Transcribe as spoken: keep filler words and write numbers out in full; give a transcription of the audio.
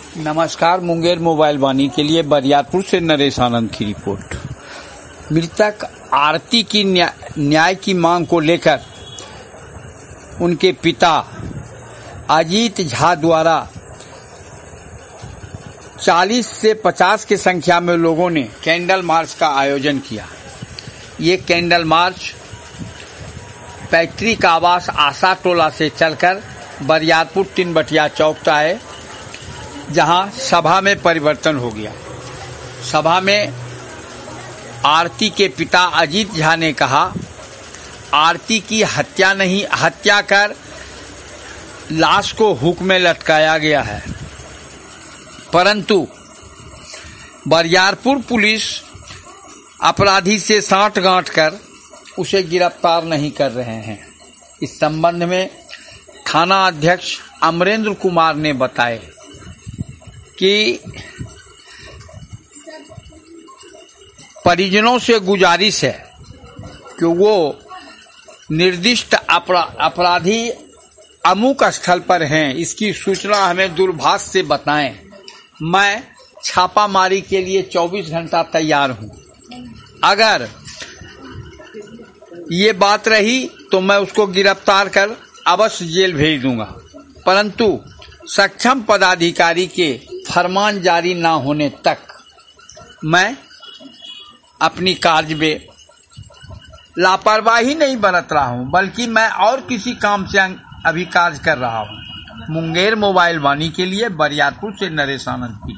नमस्कार। मुंगेर मोबाइल वाणी के लिए बरियारपुर से नरेश आनंद की रिपोर्ट। मृतक आरती की न्या, न्याय की मांग को लेकर उनके पिता अजीत झा द्वारा चालीस से पचास की संख्या में लोगों ने कैंडल मार्च का आयोजन किया। ये कैंडल मार्च पैतृक आवास आशा टोला से चलकर बरियारपुर तीन बटिया चौक तक आए, जहां सभा में परिवर्तन हो गया। सभा में आरती के पिता अजीत झा ने कहा, आरती की हत्या नहीं, हत्या कर लाश को हुक में लटकाया गया है, परंतु बरियारपुर पुलिस अपराधी से साठगांठ कर उसे गिरफ्तार नहीं कर रहे हैं। इस संबंध में थाना अध्यक्ष अमरेंद्र कुमार ने बताए कि परिजनों से गुजारिश है कि वो निर्दिष्ट अपराधी अमुक स्थल पर हैं, इसकी सूचना हमें दूरभाष से बताएं। मैं छापामारी के लिए चौबीस घंटा तैयार हूं। अगर ये बात रही तो मैं उसको गिरफ्तार कर अवश्य जेल भेज दूंगा, परंतु सक्षम पदाधिकारी के फरमान जारी ना होने तक मैं अपनी कार्य में लापरवाही नहीं बरत रहा हूं, बल्कि मैं और किसी काम से अभी कार्य कर रहा हूं। मुंगेर मोबाइल वाणी के लिए बरियारपुर से नरेश आनंद।